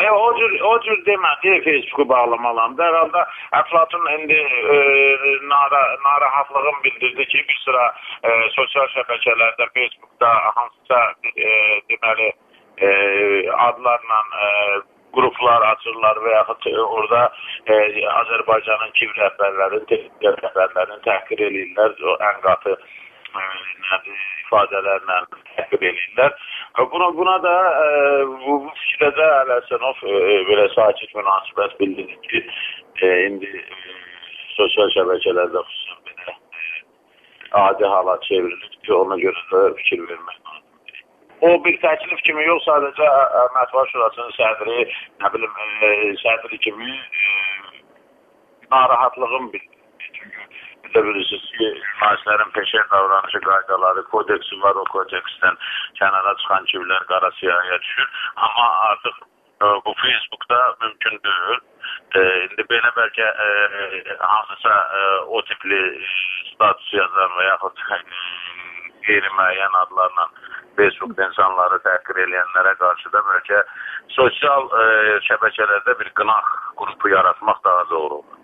O cür demədi Facebooku bağlamalandı. Herhalde Əflatun indi narahatlığın bildirdi ki, bir sıra sosial şəbəkələrdə, Facebookda hansısa deməli adlarla gruplar açırlar və yaxud orada Azərbaycanın kim rəhbərlərini təhqir edirlər, ən qatı ifadələrlə təhqir edirlər. Buna da bu fikrə də Əl-Həsənov belə sakit münasibət bildirdi ki, indi sosial şəbəkələrdə xüsusən belə adi hala çevrilir ki, ona görə də fikir vermək lazımdır. O bir təklif kimi yox, sadəcə Mətbuat Şurasının sədri kimi narahatlığın bildirdi. Çünki bilirsiniz ki, jurnalistlərin peşə davranışı qaydaları, kodeksi var, o kodeksdən kənara çıxan kimlər qara siyahıya düşür. Amma artıq bu Facebookda mümkün deyil. İndi belə bəlkə hansısa o tipli status yazan və yaxud qeyri-müəyyən adlarla Facebookda insanları təhqir eləyənlərə qarşı da bəlkə sosial şəbəkələrdə bir qınaq qrupu yaratmaq daha zor olur.